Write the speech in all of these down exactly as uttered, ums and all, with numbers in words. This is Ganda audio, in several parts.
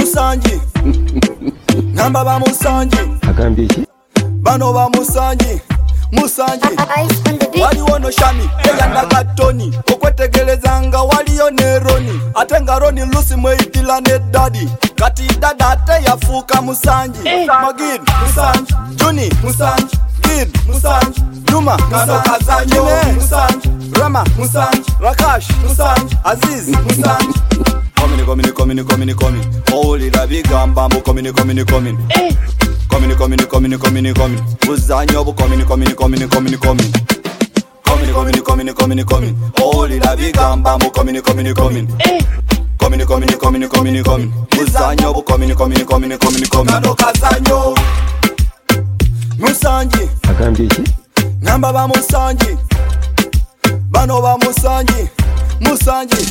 Musanji Namba ba Musanji Agambye ki bano ba Musanji Musanji wali wono shami eyanda gatoni okwetegerezanga waliyo ne Roni ate nga Roni lusi mweitila ne Daddy kati dada ate yafuuka Musanji Magid Musanji Juni Musanji Gid Musanji Juma Kano Kazanyo Musanji Rama Musanji Rakash Musanji Aziz Musanji Coming, coming, coming, coming, coming. Holy la bigamba mo coming, coming, coming. Coming, coming, coming, coming, coming. Uzanyo bo coming, coming, coming, coming, coming. Coming, coming, coming, coming, coming. Holy la bigamba mo coming, coming, coming. Coming, coming, coming, coming, coming. Uzanyo bo coming, coming, coming, coming, coming. Kano Kazanyo Musanji agambye ki Namba ba Musanji bano ba Musanji Musanji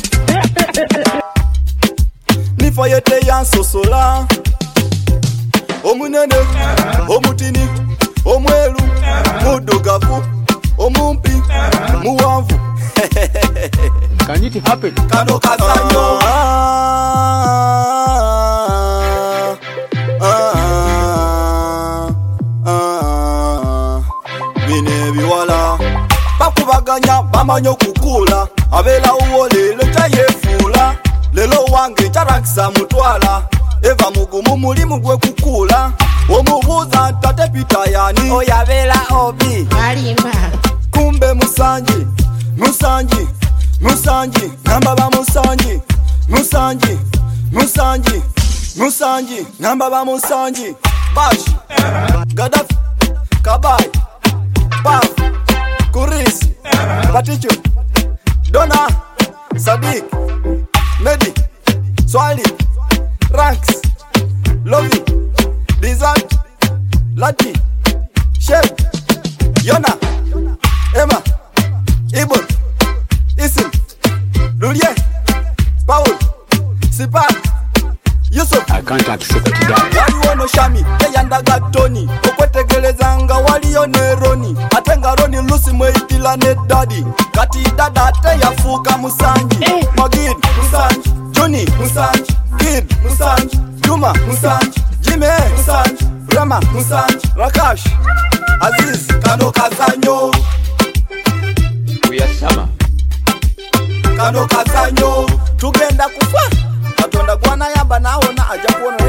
Nifayete yansosola omunene omutini omwelu mudogavu omumpi muwanvu Can it happen? Kano Kazanyo bine biwala bakubaganya bamanyo kukula abela uwolele chayefula lelo wange charakisa mutwala eva mugumu mulimu gwe kukula omubuza tate pitayani oyabela obi Malima kumbe Musanji Musanji Musanji namba ba Musanji Musanji Musanji Musanji namba ba Musanji Bashi Gaddafi Kabai Paf Kurisi Patichu Dona Sadiq Medi Swali Ranks Lovi Dizat Lati Shep Yona Emma Ibn Isim Lulie Paul Sipak Yusuf I can't accept that. wali wono shami eyanda gatoni okwetegerezanga waliyo ne Roni ate nga Roni lusi mweitila ne Daddy kati dada ate yafuuka Musanji Magid Musanji Juni Musanji Gid Musanji Juma Musanji Jime Musanji Rama Musanji Rakash Aziz Kano Kazanyo We are summer. Kano Kazanyo tugenda kufa Katonda gwana yamba naona aja kuona